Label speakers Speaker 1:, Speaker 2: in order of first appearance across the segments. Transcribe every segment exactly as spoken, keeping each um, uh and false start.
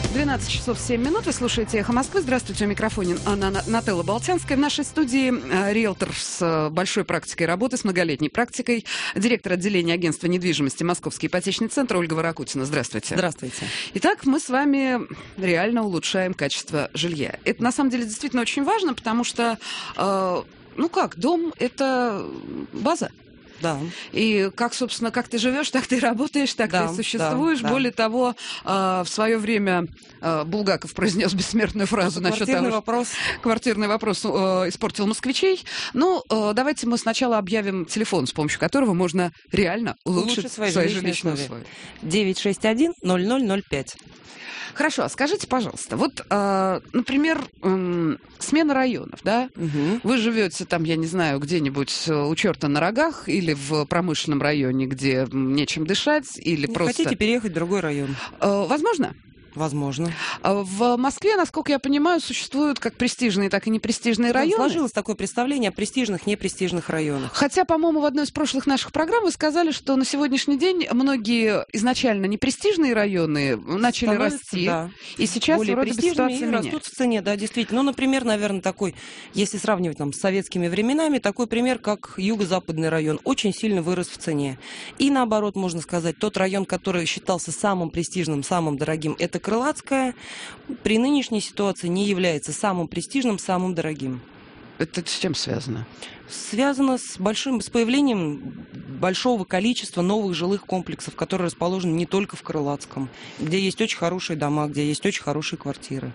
Speaker 1: двенадцать часов семь минут. Вы слушаете «Эхо Москвы». Здравствуйте, у микрофона Анна Нателла Болтянская. В нашей студии э, риэлтор с большой практикой работы, с многолетней практикой, директор отделения агентства недвижимости «Московский ипотечный центр» Ольга Ворокутина. Здравствуйте.
Speaker 2: Здравствуйте.
Speaker 1: Итак, мы с вами реально улучшаем качество жилья. Это на самом деле действительно очень важно, потому что, э, ну как, дом – это база.
Speaker 2: Да.
Speaker 1: И как, собственно, как ты живешь, так ты и работаешь, так да, ты и существуешь.
Speaker 2: Да,
Speaker 1: Более
Speaker 2: да.
Speaker 1: того, э, в свое время э, Булгаков произнес бессмертную фразу насчет того,
Speaker 2: вопрос.
Speaker 1: что квартирный вопрос э, испортил москвичей. Ну, э, давайте мы сначала объявим телефон, с помощью которого можно реально улучшить, улучшить свои, свои жилищные условия.
Speaker 2: девять шесть один ноль ноль ноль пять.
Speaker 1: Хорошо, а скажите, пожалуйста, вот, э, например, э, смена районов, да?
Speaker 2: Угу.
Speaker 1: Вы живете там, я не знаю, где-нибудь у черта на рогах или в промышленном районе, где нечем дышать, или
Speaker 2: не
Speaker 1: просто...
Speaker 2: хотите переехать в другой район?
Speaker 1: Э, возможно?
Speaker 2: Возможно.
Speaker 1: В Москве, насколько я понимаю, существуют как престижные, так и непрестижные районы.
Speaker 2: Сложилось такое представление о престижных, непрестижных районах.
Speaker 1: Хотя, по-моему, в одной из прошлых наших программ вы сказали, что на сегодняшний день многие изначально непрестижные районы начали расти. Да. И сейчас
Speaker 2: более
Speaker 1: вроде
Speaker 2: престижными и
Speaker 1: меняется.
Speaker 2: Растут в цене, да, действительно. Ну, например, наверное, такой, если сравнивать там, с советскими временами, такой пример, как юго-западный район, очень сильно вырос в цене. И наоборот, можно сказать, тот район, который считался самым престижным, самым дорогим, это Крылатская, при нынешней ситуации не является самым престижным, самым дорогим.
Speaker 1: Это с чем связано?
Speaker 2: Связано с большим, с появлением большого количества новых жилых комплексов, которые расположены не только в Крылатском, где есть очень хорошие дома, где есть очень хорошие квартиры.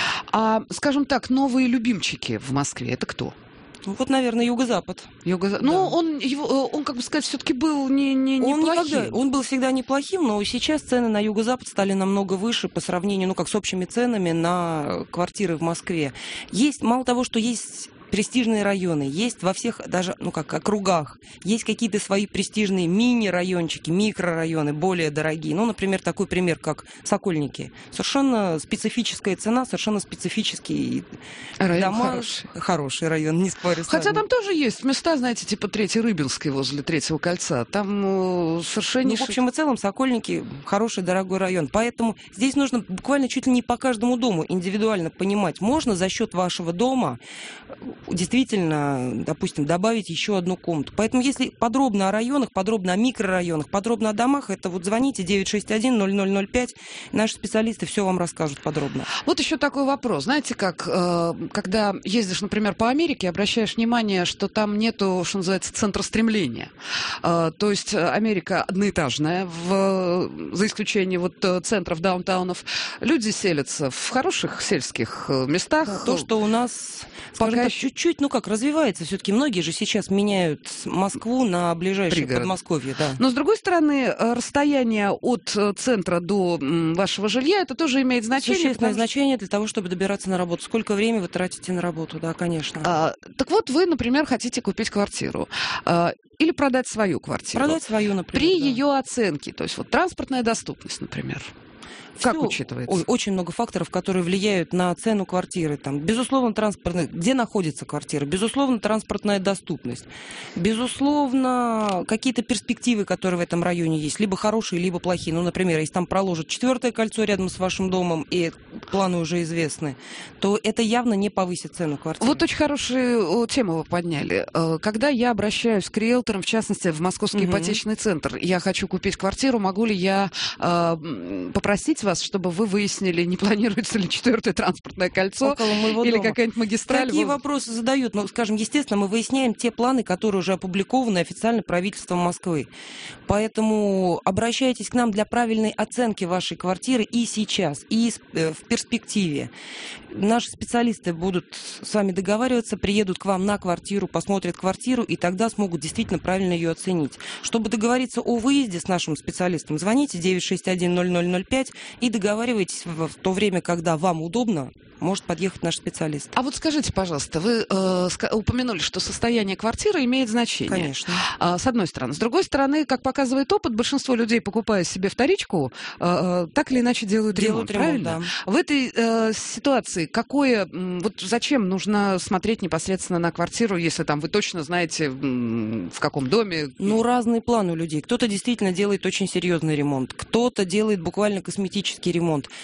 Speaker 1: А, скажем так, новые любимчики в Москве, это кто?
Speaker 2: Ну, вот, наверное, Юго-Запад.
Speaker 1: Юго-Запад.
Speaker 2: Да.
Speaker 1: Ну, он, его, он, как бы сказать, все-таки был не, не, не
Speaker 2: он
Speaker 1: плохим.
Speaker 2: Никогда, он был всегда неплохим, но сейчас цены на Юго-Запад стали намного выше по сравнению, ну, как с общими ценами на квартиры в Москве. Есть, мало того, что есть престижные районы, есть во всех даже, ну как, округах, есть какие-то свои престижные мини-райончики, микрорайоны, более дорогие. Ну, например, такой пример, как Сокольники. Совершенно специфическая цена, совершенно специфические
Speaker 1: район
Speaker 2: дома.
Speaker 1: Хороший.
Speaker 2: Хороший район, не спорю с
Speaker 1: Хотя
Speaker 2: вами.
Speaker 1: там тоже есть места, знаете, типа Третьей Рыбинской возле Третьего кольца. Там э, совершенно...
Speaker 2: Ну, в общем и целом, Сокольники хороший, дорогой район. Поэтому здесь нужно буквально чуть ли не по каждому дому индивидуально понимать. Можно за счет вашего дома действительно, допустим, добавить еще одну комнату. Поэтому, если подробно о районах, подробно о микрорайонах, подробно о домах, это вот звоните девять шесть один ноль ноль ноль пять, наши специалисты все вам расскажут подробно.
Speaker 1: Вот еще такой вопрос. Знаете, как, э, когда ездишь, например, по Америке, обращаешь внимание, что там нету, что называется, центра стремления. Э, то есть Америка одноэтажная, в, за исключением вот центров, даунтаунов. Люди селятся в хороших сельских местах.
Speaker 2: Да, то, что у нас... Пока так, чуть-чуть, ну как, развивается. Все-таки многие же сейчас меняют Москву на ближайшее Пригород. Подмосковье. Да.
Speaker 1: Но, с другой стороны, расстояние от центра до вашего жилья, это тоже имеет значение.
Speaker 2: Существенное потому... значение для того, чтобы добираться на работу. Сколько времени вы тратите на работу, да, конечно.
Speaker 1: А, так вот, вы, например, хотите купить квартиру. А, или продать свою квартиру.
Speaker 2: Продать свою, например.
Speaker 1: При
Speaker 2: да.
Speaker 1: ее оценке, то есть вот транспортная доступность, например. Как
Speaker 2: Всё,
Speaker 1: учитывается?
Speaker 2: Ой, очень много факторов, которые влияют на цену квартиры. Там, безусловно, транспортная, где находится квартира, безусловно, транспортная доступность, безусловно, какие-то перспективы, которые в этом районе есть, либо хорошие, либо плохие. Ну, например, если там проложат четвертое кольцо рядом с вашим домом, и планы уже известны, то это явно не повысит цену квартиры.
Speaker 1: Вот очень хорошую тему вы подняли. Когда я обращаюсь к риэлторам, в частности, в Московский угу. ипотечный центр, я хочу купить квартиру, могу ли я э, попросить вас, чтобы вы выяснили, не планируется ли четвертое транспортное кольцо или дома. Какая-нибудь магистраль.
Speaker 2: Такие вы... вопросы задают. Ну, скажем, естественно, мы выясняем те планы, которые уже опубликованы официально правительством Москвы. Поэтому обращайтесь к нам для правильной оценки вашей квартиры и сейчас, и в перспективе. Наши специалисты будут с вами договариваться, приедут к вам на квартиру, посмотрят квартиру, и тогда смогут действительно правильно ее оценить. Чтобы договориться о выезде с нашим специалистом, звоните девять шесть один ноль ноль ноль пять и договаривайтесь в то время, когда вам удобно, может подъехать наш специалист. А
Speaker 1: вот скажите, пожалуйста, вы э, упомянули, что состояние квартиры имеет значение.
Speaker 2: Конечно.
Speaker 1: А, с одной стороны. С другой стороны, как показывает опыт, большинство людей, покупая себе вторичку, э, так или иначе делают,
Speaker 2: делают
Speaker 1: ремонт,
Speaker 2: ремонт,
Speaker 1: правильно?
Speaker 2: Да.
Speaker 1: В этой э, ситуации какое, вот зачем нужно смотреть непосредственно на квартиру, если там вы точно знаете, в каком доме?
Speaker 2: Ну, разные планы у людей. Кто-то действительно делает очень серьезный ремонт, кто-то делает буквально косметический ремонт.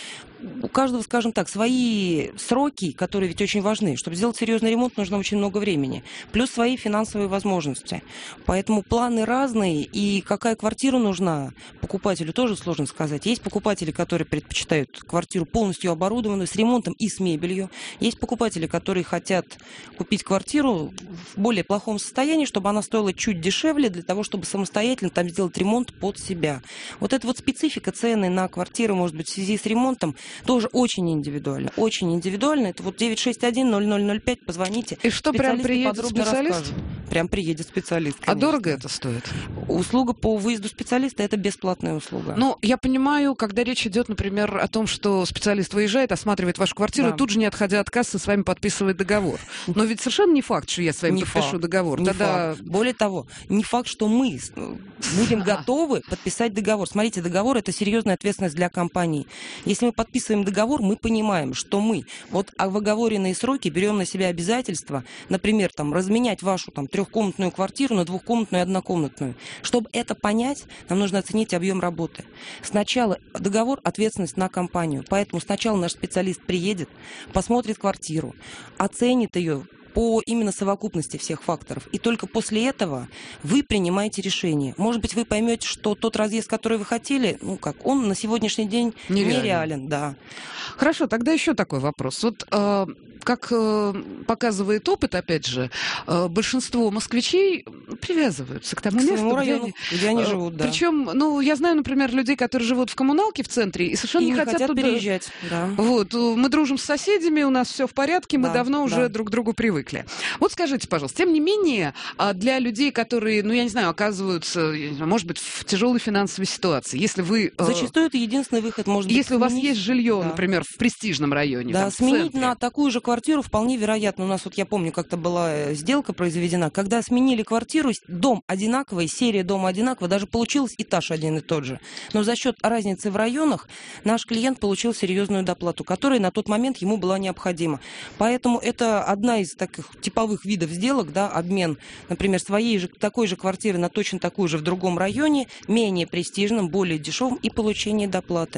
Speaker 2: у каждого, скажем так, свои сроки, которые ведь очень важны. Чтобы сделать серьезный ремонт, нужно очень много времени. Плюс свои финансовые возможности. Поэтому планы разные, и какая квартира нужна покупателю, тоже сложно сказать. Есть покупатели, которые предпочитают квартиру полностью оборудованную, с ремонтом и с мебелью. Есть покупатели, которые хотят купить квартиру в более плохом состоянии, чтобы она стоила чуть дешевле, для того, чтобы самостоятельно там сделать ремонт под себя. Вот эта вот специфика цены на квартиры, может быть, в связи с ремонтом, тоже очень индивидуально. Очень индивидуально. Это вот девять шесть один ноль ноль ноль пять, позвоните.
Speaker 1: И что, прям приедет специалист?
Speaker 2: Расскажут. Прям приедет специалист,
Speaker 1: конечно. А дорого это стоит?
Speaker 2: Услуга по выезду специалиста – это бесплатная услуга.
Speaker 1: Ну, я понимаю, когда речь идет, например, о том, что специалист выезжает, осматривает вашу квартиру, да. и тут же, не отходя от кассы, с вами подписывает договор. Но ведь совершенно не факт, что я с вами не подпишу факт. договор.
Speaker 2: Не
Speaker 1: Тогда...
Speaker 2: факт. Более того, не факт, что мы будем готовы подписать договор. Смотрите, договор – это серьезная ответственность для компании. Если мы подписываем договор, мы понимаем, что мы вот в оговоренные сроки берем на себя обязательства, например, там, разменять вашу там, трехкомнатную квартиру на двухкомнатную и однокомнатную. Чтобы это понять, нам нужно оценить объем работы. Сначала договор – ответственность на компанию. Поэтому сначала наш специалист приедет, посмотрит квартиру, оценит ее по именно совокупности всех факторов. И только после этого вы принимаете решение. Может быть, вы поймете, что тот разъезд, который вы хотели, ну как, он на сегодняшний день нереален. нереален да.
Speaker 1: Хорошо, тогда еще такой вопрос. Вот э, как э, показывает опыт, опять же, э, большинство москвичей привязываются к тому
Speaker 2: к
Speaker 1: месту,
Speaker 2: району,
Speaker 1: где,
Speaker 2: где они э, живут. Да.
Speaker 1: Причем, ну, я знаю, например, людей, которые живут в коммуналке в центре и совершенно
Speaker 2: и
Speaker 1: не,
Speaker 2: не
Speaker 1: хотят,
Speaker 2: хотят
Speaker 1: туда
Speaker 2: переезжать. Да.
Speaker 1: Вот, мы дружим с соседями, у нас все в порядке, мы
Speaker 2: да,
Speaker 1: давно уже
Speaker 2: да.
Speaker 1: друг к другу привыкли. Вот скажите, пожалуйста, тем не менее, для людей, которые, ну, я не знаю, оказываются, может быть, в тяжелой финансовой ситуации, если вы...
Speaker 2: Зачастую это единственный выход, может быть,
Speaker 1: если
Speaker 2: сменить...
Speaker 1: у вас есть жилье,
Speaker 2: да.
Speaker 1: например, в престижном районе,
Speaker 2: да,
Speaker 1: там,
Speaker 2: сменить на такую же квартиру вполне вероятно. У нас, вот я помню, как-то была сделка произведена, когда сменили квартиру, дом одинаковый, серия дома одинаковая, даже получился этаж один и тот же. Но за счет разницы в районах наш клиент получил серьезную доплату, которая на тот момент ему была необходима. Поэтому это одна из таких типовых видов сделок, да, обмен, например, своей же такой же квартиры на точно такую же в другом районе, менее престижном, более дешевым, и получение доплаты.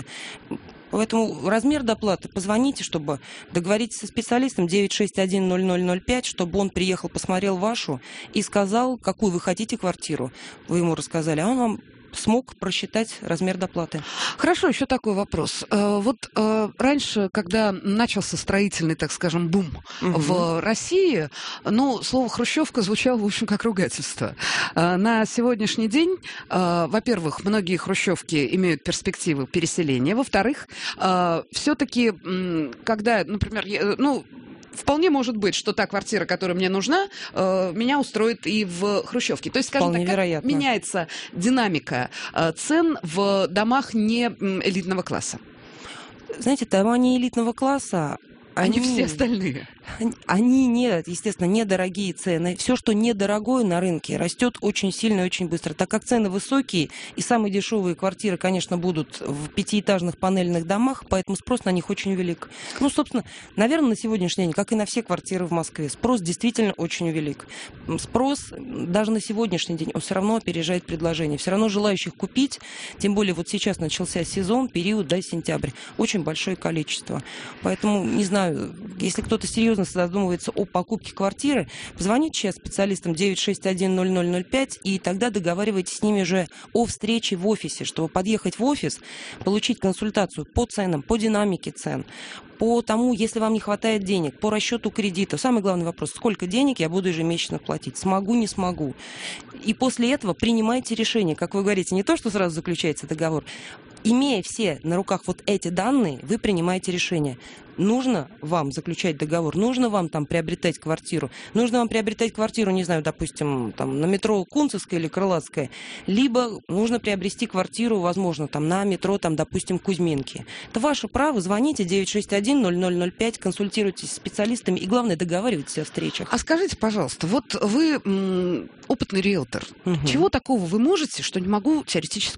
Speaker 2: Поэтому размер доплаты позвоните, чтобы договориться со специалистом девять шесть один ноль ноль ноль пять, чтобы он приехал, посмотрел вашу и сказал, какую вы хотите квартиру. Вы ему рассказали, а он вам смог просчитать размер доплаты.
Speaker 1: Хорошо, еще такой вопрос. Вот раньше, когда начался строительный, так скажем, бум угу. в России, ну, слово «хрущевка» звучало, в общем, как ругательство. На сегодняшний день, во-первых, многие хрущевки имеют перспективы переселения. Во-вторых, все-таки, когда, например, ну, вполне может быть, что та квартира, которая мне нужна, э, меня устроит и в хрущевке. То есть, скажем
Speaker 2: вполне
Speaker 1: так, как
Speaker 2: вероятно.
Speaker 1: меняется динамика э, цен в домах не элитного класса?
Speaker 2: Знаете, дома не элитного класса,
Speaker 1: Они, они все остальные.
Speaker 2: Они, нет, естественно, недорогие цены. Все, что недорогое на рынке, растет очень сильно и очень быстро. Так как цены высокие, и самые дешевые квартиры, конечно, будут в пятиэтажных панельных домах, поэтому спрос на них очень велик. Ну, собственно, наверное, на сегодняшний день, как и на все квартиры в Москве, спрос действительно очень велик. Спрос даже на сегодняшний день, он все равно опережает предложение. Все равно желающих купить, тем более вот сейчас начался сезон, период, да, сентябрь, очень большое количество. Поэтому, не знаю, если кто-то серьезно задумывается о покупке квартиры, позвоните сейчас специалистам девять шесть один ноль ноль ноль пять, и тогда договаривайтесь с ними уже о встрече в офисе, чтобы подъехать в офис, получить консультацию по ценам, по динамике цен, по тому, если вам не хватает денег, по расчету кредита. Самый главный вопрос, сколько денег я буду ежемесячно платить, смогу, не смогу. И после этого принимайте решение, как вы говорите, не то, что сразу заключается договор. Имея все на руках вот эти данные, вы принимаете решение. Нужно вам заключать договор, нужно вам там приобретать квартиру, нужно вам приобретать квартиру, не знаю, допустим, там на метро Кунцевская или Крылатская, либо нужно приобрести квартиру, возможно, там на метро, там, допустим, Кузьминки. Это ваше право, звоните девять шесть один ноль ноль ноль пять, консультируйтесь с специалистами и, главное, договаривайтесь о встречах.
Speaker 1: А скажите, пожалуйста, вот вы м, опытный риэлтор, угу. чего такого вы можете, что не могу теоретически я?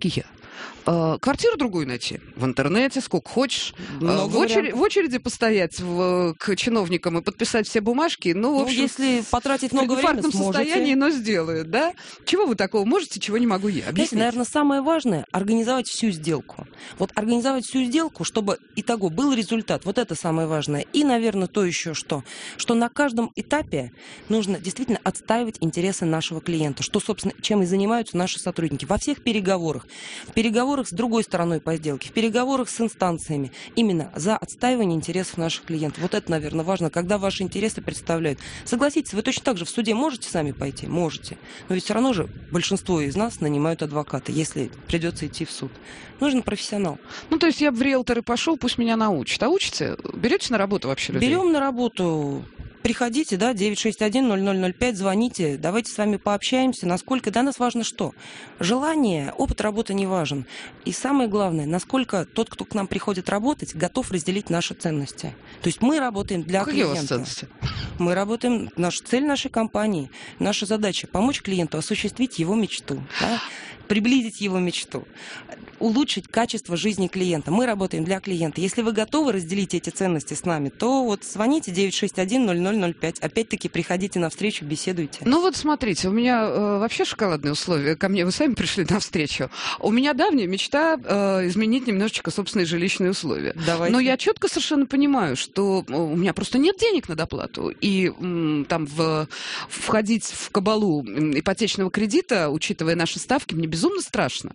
Speaker 1: Квартиру другую найти в интернете, сколько хочешь.
Speaker 2: Много
Speaker 1: в, очередь, в очереди постоять в, к чиновникам и подписать все бумажки. Ну, в общем,
Speaker 2: ну, если потратить много времени, сможете. В
Speaker 1: состоянии, но сделают, да? Чего вы такого можете, чего не могу я? Объясните.
Speaker 2: Знаете, наверное, самое важное – организовать всю сделку. Вот организовать всю сделку, чтобы итого был результат. Вот это самое важное. И, наверное, то еще что? Что на каждом этапе нужно действительно отстаивать интересы нашего клиента. Что, собственно, чем и занимаются наши сотрудники. Во всех переговорах. В переговорах с другой стороной по сделке, в переговорах с инстанциями. Именно за отстаивание интересов наших клиентов. Вот это, наверное, важно, когда ваши интересы представляют. Согласитесь, вы точно так же в суде можете сами пойти? Можете. Но ведь все равно же большинство из нас нанимают адвоката, если придется идти в суд. Нужен профессионал.
Speaker 1: Ну, то есть я бы в риэлторы пошел, пусть меня научат. А учите? Берете на работу вообще людей?
Speaker 2: Берем на работу. Приходите, да, девять шесть один ноль ноль ноль пять, звоните, давайте с вами пообщаемся. Насколько для нас важно что? Желание, опыт работы не важен. И самое главное, насколько тот, кто к нам приходит работать, готов разделить наши ценности. То есть мы работаем для
Speaker 1: Какие
Speaker 2: клиента.
Speaker 1: у вас ценности?
Speaker 2: Мы работаем, наша цель нашей компании, наша задача помочь клиенту осуществить его мечту, да? Приблизить его мечту, улучшить качество жизни клиента. Мы работаем для клиента. Если вы готовы разделить эти ценности с нами, то вот звоните девять шесть один ноль ноль ноль пять. Опять-таки приходите на встречу, беседуйте.
Speaker 1: Ну вот смотрите, у меня э, вообще шоколадные условия. Ко мне вы сами пришли на встречу. У меня давняя мечта э, изменить немножечко собственные жилищные условия.
Speaker 2: Давайте.
Speaker 1: Но я четко совершенно понимаю, что у меня просто нет денег на доплату. И м, там в, входить в кабалу ипотечного кредита, учитывая наши ставки, мне безумно страшно.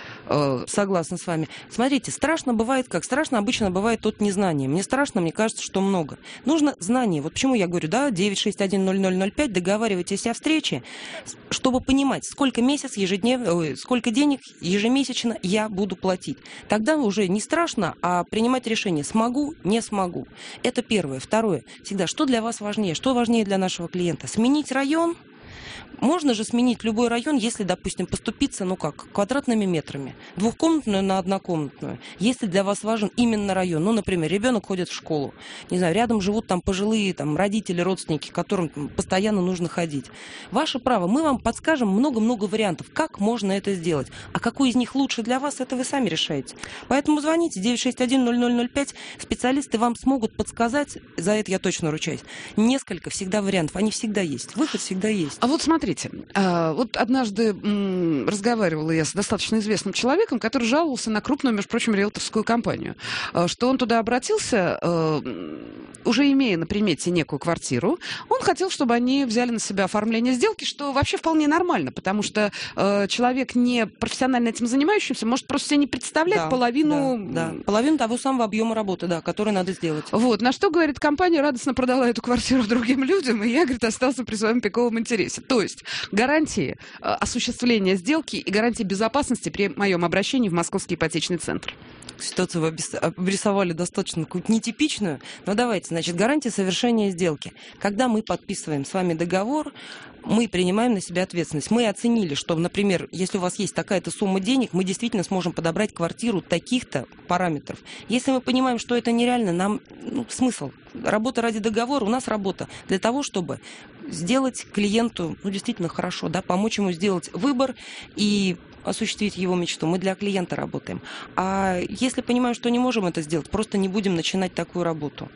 Speaker 2: Согласна с вами. Смотрите, страшно бывает как? Страшно обычно бывает от незнания. Мне страшно, мне кажется, что много. Нужно знание. Вот почему я говорю, да, девять шесть один ноль ноль ноль пять, договаривайтесь о встрече, чтобы понимать, сколько месяц ежедневно, ой, сколько денег ежемесячно я буду платить. Тогда уже не страшно, а принимать решение, смогу, не смогу. Это первое. Второе. Всегда, что для вас важнее? Что важнее для нашего клиента? Сменить район? Можно же сменить любой район, если, допустим, поступиться, ну как, квадратными метрами. Двухкомнатную на однокомнатную. Если для вас важен именно район, ну, например, ребенок ходит в школу, не знаю, рядом живут там пожилые там, родители, родственники, к которым постоянно нужно ходить. Ваше право, мы вам подскажем много-много вариантов, как можно это сделать. А какой из них лучше для вас, это вы сами решаете. Поэтому звоните девять шесть один ноль ноль ноль пять, специалисты вам смогут подсказать, за это я точно ручаюсь. Несколько всегда вариантов, они всегда есть, выход всегда есть.
Speaker 1: А вот смотрите, вот однажды разговаривала я с достаточно известным человеком, который жаловался на крупную, между прочим, риэлторскую компанию, что он туда обратился, уже имея на примете некую квартиру, он хотел, чтобы они взяли на себя оформление сделки, что вообще вполне нормально, потому что человек, не профессионально этим занимающийся, может просто себе не представлять
Speaker 2: да,
Speaker 1: половину...
Speaker 2: Да, да. Половину того самого объема работы, да, который надо сделать.
Speaker 1: Вот, на что, говорит, компания радостно продала эту квартиру другим людям, и я, говорит, остался при своем пиковом интересе. То есть гарантии э, осуществления сделки и гарантии безопасности при моем обращении в Московский ипотечный центр.
Speaker 2: Ситуацию вы обрисовали достаточно какую-то нетипичную. Но давайте, значит, гарантия совершения сделки. Когда мы подписываем с вами договор, мы принимаем на себя ответственность. Мы оценили, что, например, если у вас есть такая-то сумма денег, мы действительно сможем подобрать квартиру таких-то параметров. Если мы понимаем, что это нереально, нам ну, смысл. Работа ради договора, у нас работа для того, чтобы сделать клиенту ну, действительно хорошо, да, помочь ему сделать выбор и осуществить его мечту. Мы для клиента работаем. А если понимаем, что не можем это сделать, просто не будем начинать такую работу.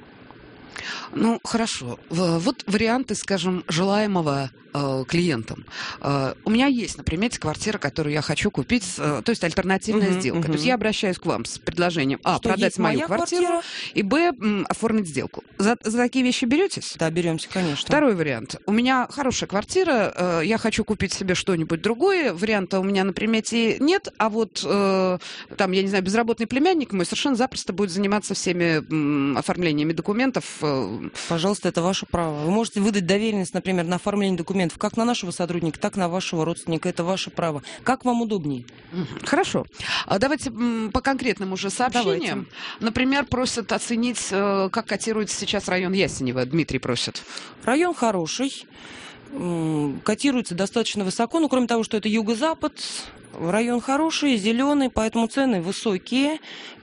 Speaker 1: Ну, хорошо. Вот варианты, скажем, желаемого э, клиентам. Э, у меня есть на примете квартира, которую я хочу купить, э, то есть альтернативная uh-huh, сделка. Uh-huh. То есть я обращаюсь к вам с предложением, а, что продать мою квартиру, квартира, и, б, м, оформить сделку. За, за такие вещи беретесь?
Speaker 2: Да, беремся, конечно.
Speaker 1: Второй вариант. У меня хорошая квартира, э, я хочу купить себе что-нибудь другое. Варианта у меня на примете нет, а вот э, там, я не знаю, безработный племянник мой совершенно запросто будет заниматься всеми м, оформлениями документов. Э,
Speaker 2: Пожалуйста, это ваше право. Вы можете выдать доверенность, например, на оформление документов как на нашего сотрудника, так и на вашего родственника. Это ваше право. Как вам удобнее?
Speaker 1: Хорошо. Давайте по конкретным уже сообщениям. Давайте. Например, просят оценить, как котируется сейчас район Ясенево. Дмитрий просит.
Speaker 2: Район хороший. Котируется достаточно высоко. Ну, кроме того, что это юго-запад, Район хороший, зеленый, поэтому цены высокие.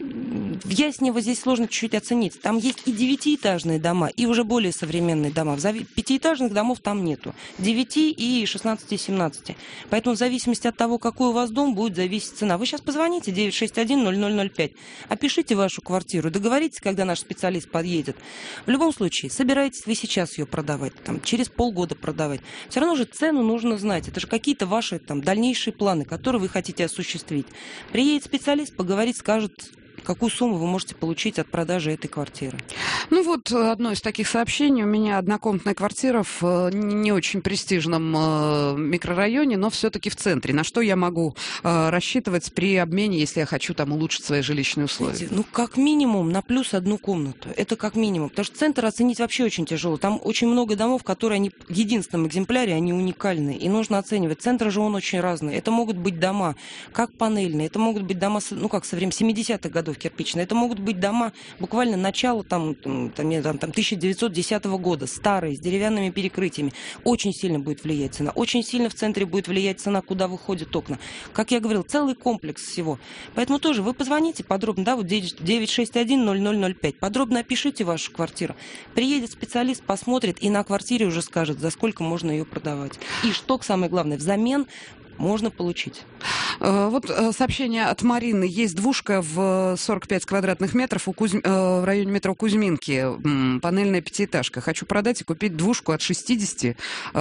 Speaker 2: В Яснево здесь сложно чуть-чуть оценить. Там есть и девятиэтажные дома, и уже более современные дома. Пятиэтажных домов там нету. девяти и шестнадцати, семнадцати. Поэтому в зависимости от того, какой у вас дом, будет зависеть цена. Вы сейчас позвоните девять шесть один ноль ноль ноль пять, опишите вашу квартиру, договоритесь, когда наш специалист подъедет. В любом случае, собираетесь вы сейчас ее продавать, там, через полгода продавать. Все равно же цену нужно знать. Это же какие-то ваши там дальнейшие планы, которые вы хотите осуществить. Приедет специалист, поговорит, скажет, какую сумму вы можете получить от продажи этой квартиры.
Speaker 1: Ну вот одно из таких сообщений. У меня однокомнатная квартира в не очень престижном микрорайоне, но все-таки в центре. На что я могу рассчитывать при обмене, если я хочу там улучшить свои жилищные условия?
Speaker 2: Знаете, ну, как минимум на плюс одну комнату. Это как минимум. Потому что центр оценить вообще очень тяжело. Там очень много домов, которые они в единственном экземпляре, они уникальны. И нужно оценивать. Центр же он очень разный. Это могут быть дома как панельные, это могут быть дома, ну как со времен семидесятых годов кирпичные. Это могут быть дома буквально начала там, там, там, там, тысяча девятьсот десятого года, старые, с деревянными перекрытиями. Очень сильно будет влиять цена. Очень сильно в центре будет влиять цена, куда выходят окна. Как я говорил, целый комплекс всего. Поэтому тоже вы позвоните подробно, да, вот девять шесть один ноль ноль ноль пять. Подробно опишите вашу квартиру. Приедет специалист, посмотрит и на квартире уже скажет, за сколько можно ее продавать. И что самое главное, взамен можно получить.
Speaker 1: Вот сообщение от Марины. Есть двушка в сорок пять квадратных метров у Кузь... в районе метро Кузьминки. Панельная пятиэтажка. Хочу продать и купить двушку от шестидесяти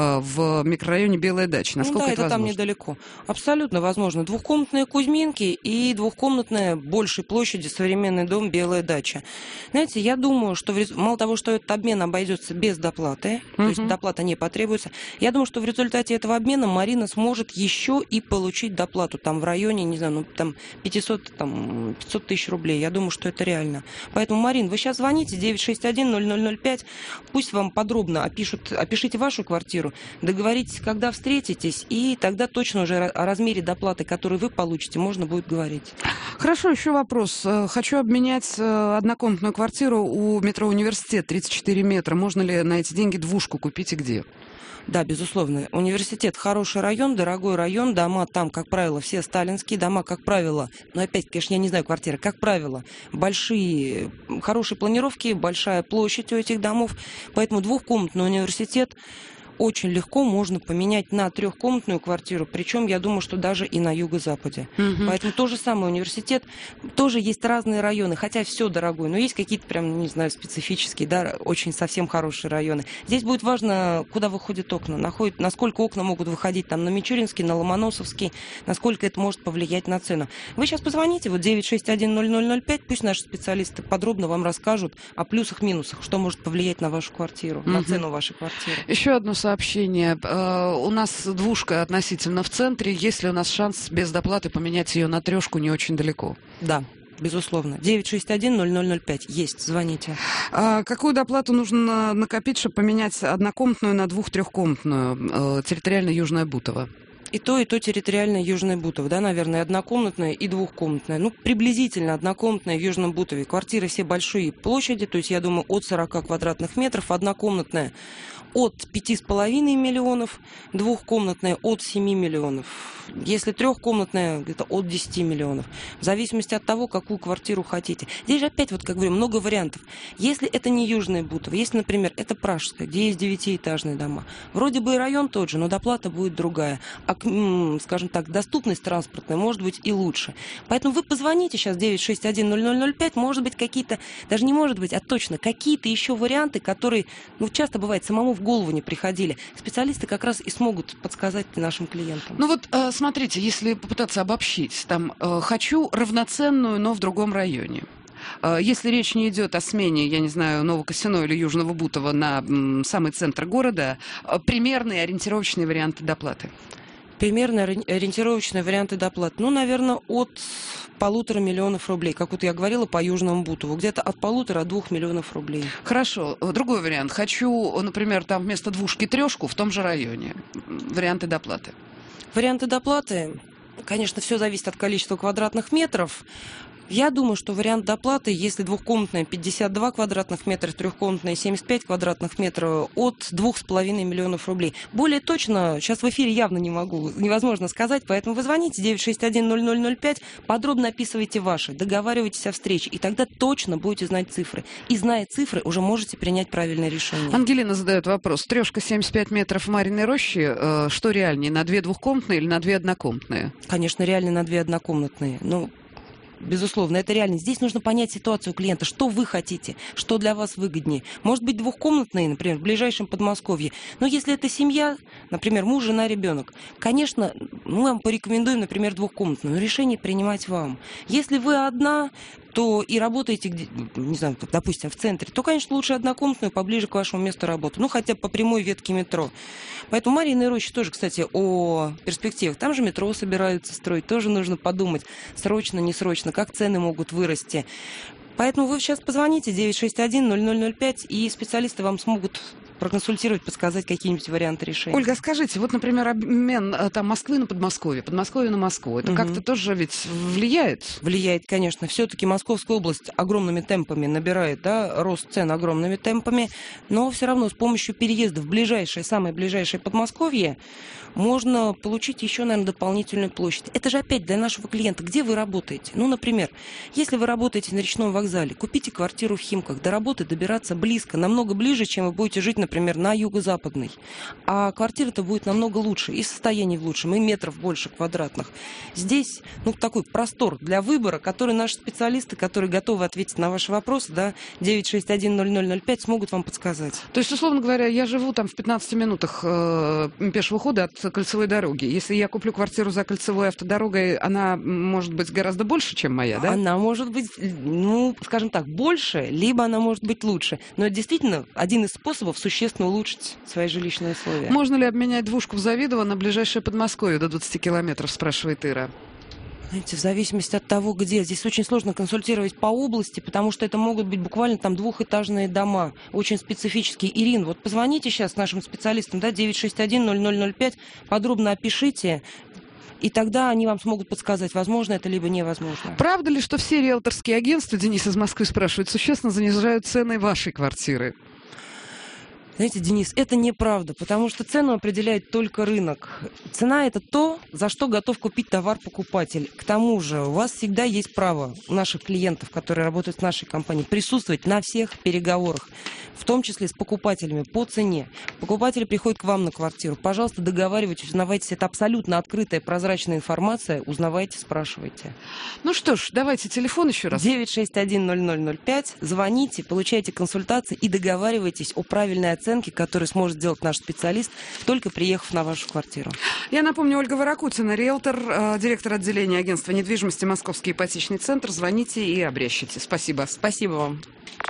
Speaker 1: в микрорайоне Белая дача. Насколько
Speaker 2: ну, да,
Speaker 1: это,
Speaker 2: это
Speaker 1: возможно?
Speaker 2: Там недалеко. Абсолютно возможно. Двухкомнатные Кузьминки и двухкомнатная большей площади современный дом Белая дача. Знаете, я думаю, что в... мало того, что этот обмен обойдется без доплаты, uh-huh. то есть доплата не потребуется, я думаю, что в результате этого обмена Марина сможет еще и получить доплату. Там в районе, не знаю, ну там пятьсот, там, пятьсот тысяч рублей. Я думаю, что это реально. Поэтому, Марин, вы сейчас звоните девять шесть один ноль ноль ноль пять, пусть вам подробно опишут, опишите вашу квартиру, договоритесь, когда встретитесь, и тогда точно уже о размере доплаты, которую вы получите, можно будет говорить.
Speaker 1: Хорошо, еще вопрос. Хочу обменять однокомнатную квартиру у метро Университет, тридцать четыре метра. Можно ли на эти деньги двушку купить и где?
Speaker 2: Да, безусловно. Университет – хороший район, дорогой район. Дома там, как правило, все сталинские. Дома, как правило, но опять, конечно, я не знаю квартиры, как правило, большие, хорошие планировки, большая площадь у этих домов. Поэтому двухкомнатный университет очень легко можно поменять на трехкомнатную квартиру, причем, я думаю, что даже и на юго-западе. Угу. Поэтому то же самое университет, тоже есть разные районы, хотя все дорогое, но есть какие-то прям, не знаю, специфические, да, очень совсем хорошие районы. Здесь будет важно, куда выходят окна, находит, насколько окна могут выходить там на Мичуринский, на Ломоносовский, насколько это может повлиять на цену. Вы сейчас позвоните, вот девять шесть один ноль ноль ноль пять, пусть наши специалисты подробно вам расскажут о плюсах, минусах, что может повлиять на вашу квартиру, угу. на цену вашей квартиры.
Speaker 1: Еще одно сообщение. У нас двушка относительно в центре. Есть ли у нас шанс без доплаты поменять ее на трешку не очень далеко?
Speaker 2: Да. Безусловно. девять шесть один ноль ноль ноль пять. Есть. Звоните.
Speaker 1: А какую доплату нужно накопить, чтобы поменять однокомнатную на двух-трехкомнатную? Территориально Южная Бутово.
Speaker 2: И то, и то территориально Южный Бутов, да, наверное, однокомнатная и двухкомнатная. Ну, приблизительно однокомнатная в Южном Бутове. Квартиры все большие площади, то есть, я думаю, от сорока квадратных метров. Однокомнатная от пяти с половиной миллионов, двухкомнатная от семи миллионов. Если трехкомнатная, где-то от десяти миллионов. В зависимости от того, какую квартиру хотите. Здесь же опять, вот как говорю, много вариантов. Если это не Южное Бутово, если, например, это Пражская, где есть девятиэтажные дома, вроде бы и район тот же, но доплата будет другая. А, скажем так, доступность транспортная может быть и лучше. Поэтому вы позвоните сейчас девять шесть один ноль ноль ноль пять, может быть, какие-то, даже не может быть, а точно, какие-то еще варианты, которые, ну, часто бывает, самому в голову не приходили. Специалисты как раз и смогут подсказать нашим клиентам.
Speaker 1: Ну вот, смотрите, если попытаться обобщить, там, хочу равноценную, но в другом районе. Если речь не идет о смене, я не знаю, Новокосино или Южного Бутова на самый центр города, примерные ориентировочные варианты доплаты.
Speaker 2: Примерно ориентировочные варианты доплат. Ну, наверное, от полутора миллионов рублей. Как вот я говорила по Южному Бутову. Где-то от полутора до двух миллионов рублей.
Speaker 1: Хорошо. Другой вариант. Хочу, например, там вместо двушки трешку в том же районе. Варианты доплаты.
Speaker 2: Варианты доплаты, конечно, все зависит от количества квадратных метров. Я думаю, что вариант доплаты, если двухкомнатная пятьдесят два квадратных метра, трехкомнатная семьдесят пять квадратных метров, от двух с половиной миллионов рублей. Более точно, сейчас в эфире явно не могу, невозможно сказать, поэтому вы звоните девять шесть один ноль ноль ноль пять, подробно описывайте ваши, договаривайтесь о встрече, и тогда точно будете знать цифры. И зная цифры, уже можете принять правильное решение.
Speaker 1: Ангелина задает вопрос. Трешка семьдесят пять метров в Марьиной роще, э, что реальнее, на две двухкомнатные или на две однокомнатные?
Speaker 2: Конечно, реально на две однокомнатные. Ну, безусловно, это реально. Здесь нужно понять ситуацию клиента, что вы хотите, что для вас выгоднее. Может быть, двухкомнатные, например, в ближайшем Подмосковье. Но если это семья, например, муж, жена, ребенок, конечно, мы вам порекомендуем, например, двухкомнатную, но решение принимать вам. Если вы одна, то и работаете, где, не знаю, допустим, в центре, то, конечно, лучше однокомнатную, поближе к вашему месту работы. Ну, хотя бы по прямой ветке метро. Поэтому Марьиной роще тоже, кстати, о перспективах. Там же метро собираются строить. Тоже нужно подумать, срочно, не срочно, как цены могут вырасти. Поэтому вы сейчас позвоните девять шесть один ноль ноль ноль пять, и специалисты вам смогут проконсультировать, подсказать какие-нибудь варианты решения.
Speaker 1: Ольга, скажите, вот, например, обмен там Москвы на Подмосковье, Подмосковье на Москву, это угу. как-то тоже ведь влияет?
Speaker 2: Влияет, конечно. Все-таки Московская область огромными темпами набирает, да, рост цен огромными темпами, но все равно с помощью переезда в ближайшее, самое ближайшее Подмосковье можно получить еще, наверное, дополнительную площадь. Это же опять для нашего клиента. Где вы работаете? Ну, например, если вы работаете на речном вокзале, купите квартиру в Химках. До работы добираться близко, намного ближе, чем вы будете жить, например, на юго-западной. А квартира-то будет намного лучше, и состояние в лучшем, и метров больше квадратных. Здесь, ну, такой простор для выбора, который наши специалисты, которые готовы ответить на ваши вопросы, да, девять шесть один ноль ноль ноль пять, смогут вам подсказать.
Speaker 1: То есть, условно говоря, я живу там в пятнадцати минутах э, пешего хода от кольцевой дороги. Если я куплю квартиру за кольцевой автодорогой, она может быть гораздо больше, чем моя, да?
Speaker 2: Она может быть, ну, скажем так, больше, либо она может быть лучше. Но это действительно один из способов существенно улучшить свои жилищные условия.
Speaker 1: Можно ли обменять двушку в Завидово на ближайшее Подмосковье до двадцати километров, спрашивает Ира.
Speaker 2: Знаете, в зависимости от того, где. Здесь очень сложно консультировать по области, потому что это могут быть буквально там двухэтажные дома, очень специфические. Ирина, вот позвоните сейчас нашим специалистам, да, девять шесть один ноль ноль ноль пять, подробно опишите, и тогда они вам смогут подсказать, возможно это либо невозможно.
Speaker 1: Правда ли, что все риэлторские агентства, Денис из Москвы спрашивает, существенно занижают цены вашей квартиры?
Speaker 2: Знаете, Денис, это неправда, потому что цену определяет только рынок. Цена – это то, за что готов купить товар покупатель. К тому же у вас всегда есть право, у наших клиентов, которые работают в нашей компании, присутствовать на всех переговорах, в том числе с покупателями по цене. Покупатели приходят к вам на квартиру. Пожалуйста, договаривайтесь, узнавайтесь. Это абсолютно открытая, прозрачная информация. Узнавайте, спрашивайте.
Speaker 1: Ну что ж, давайте телефон еще раз.
Speaker 2: девять шесть один ноль ноль ноль пять. Звоните, получайте консультации и договаривайтесь о правильной оценке, которую сможет сделать наш специалист, только приехав на вашу квартиру.
Speaker 1: Я напомню, Ольга Ворокутина, риэлтор, э, директор отделения агентства недвижимости «Московский ипотечный центр». Звоните и обрящите. Спасибо.
Speaker 2: Спасибо вам.